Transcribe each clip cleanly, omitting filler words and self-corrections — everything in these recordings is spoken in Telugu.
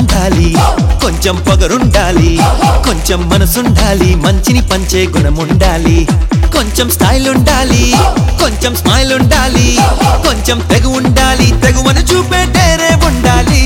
ఉండాలి కొంచెం పొగరుండాలి కొంచెం మనసుండాలి మంచిని పంచే గుణముండాలి కొంచెం స్టైల్ ఉండాలి కొంచెం స్మైల్ ఉండాలి కొంచెం తెగు ఉండాలి తెగువను చూపే డేరే ఉండాలి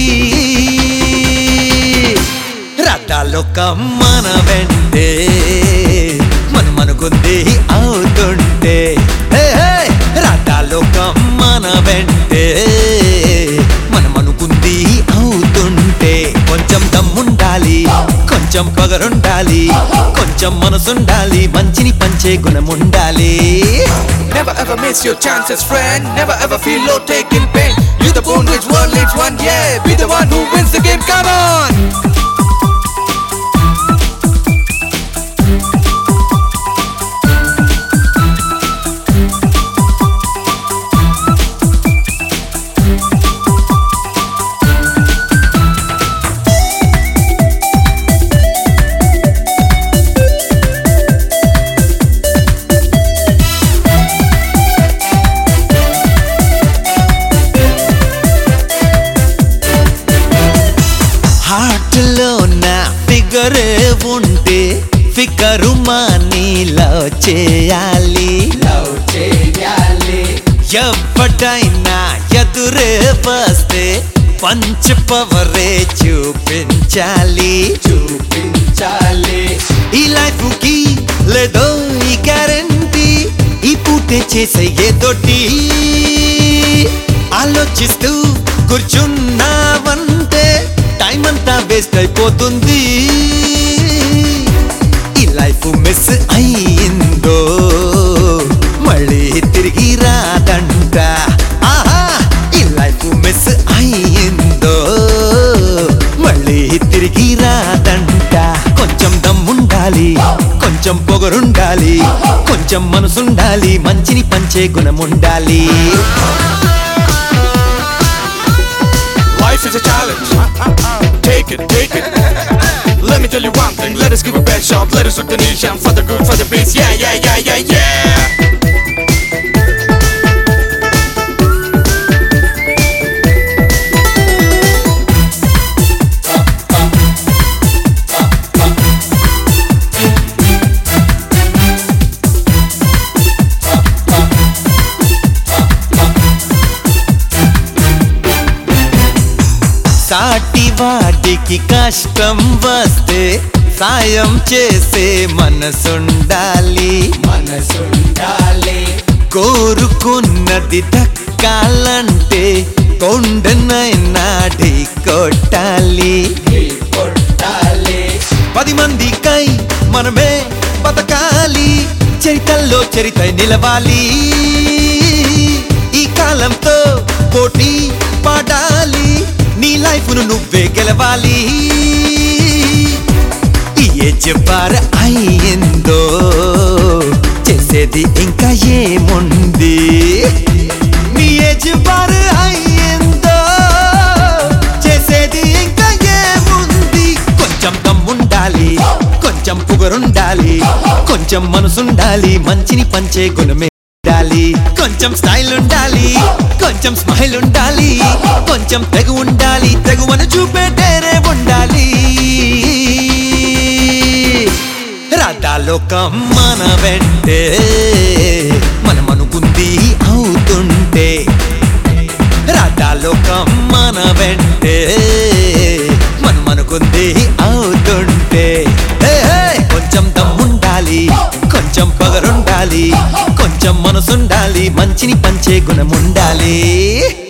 రాతాలోకం మన వెంటే మనమనుకుంది అవుతుంటే రాతాలోకం మన వెంటే మనమనుకుంది అవుతుంటే కొంచెం దమ్ముండాలి కొంచెం పగరుండాలి కొంచెం మనసుండాలి మంచిని పంచే గుణముండాలి Never ever miss your chances, friend. Never ever feel low, taking pain. You're the bone which world leads one, yeah. Be the one who wins the game, come on. ఫిగరే ఉంటే ఫికరు మానీలో చేయాలి ఎవ్వడైనా ఎదురే వస్తే పంచ పవరే చూపించాలి ఈ లైఫ్ కి లేదో ఈ గ్యారంటీ ఈ పూటే చేసే ఏదోటి ఆలోచిస్తూ కూర్చున్నావంటే టైం అంతా వేస్ట్ అయిపోతుంది ఈ లైఫ్ మిస్ అయ్యిందో మళ్ళీ తిరిగి రాదంట ఆహా ఈ లైఫ్ మిస్ అయ్యిందో మళ్ళీ తిరిగి రాదంట కొంచెం దమ్ముండాలి కొంచెం పొగరుండాలి కొంచెం మనసుండాలి మంచిని పంచే గుణముండాలి Life is a challenge. Take it, take it. Let me tell you one thing. Let us give a best shot. Let us look the nation for the good, for the peace. Yeah, yeah, yeah, yeah, yeah. సాటి వాటికి కష్టం వస్తే సాయం చేసే మనసుండాలి కోరుకున్నది దక్కాలంటే కొండనైనా ఢీ కొట్టాలి 10 మందికై మనమే బతకాలి చరితల్లో చరిత నిలవాలి ఈ కాలంతో పోటీ పడాలి నీ లైఫ్ ను నువ్వే గెలవాలి ఈ ఏజ్ బార్ అయ్యిందో చేసేది ఇంకా ఏముంది నీ ఏజ్ బార్ అయ్యిందో చేసేది ఇంకా ఏముంది కొంచెం దమ్ముండాలి కొంచెం పొగరుండాలి కొంచెం మనసుండాలి మంచిని పంచే గుణమే కొంచెం స్టైల్ ఉండాలి కొంచెం స్మైల్ ఉండాలి కొంచెం తెగు ఉండాలి తెగువను చూపే డేరే ఉండాలి రాతాలోకం మన వెంటే మనమనుకుంది అవుతుంటే రాతాలోకం మన వెంటే మనమనుకుంది అవుతుంటే కొంచెం దమ్ముండాలి కొంచెం పగరుండాలి కొంచెం మనసుండాలి మంచిని పంచే గుణముండాలి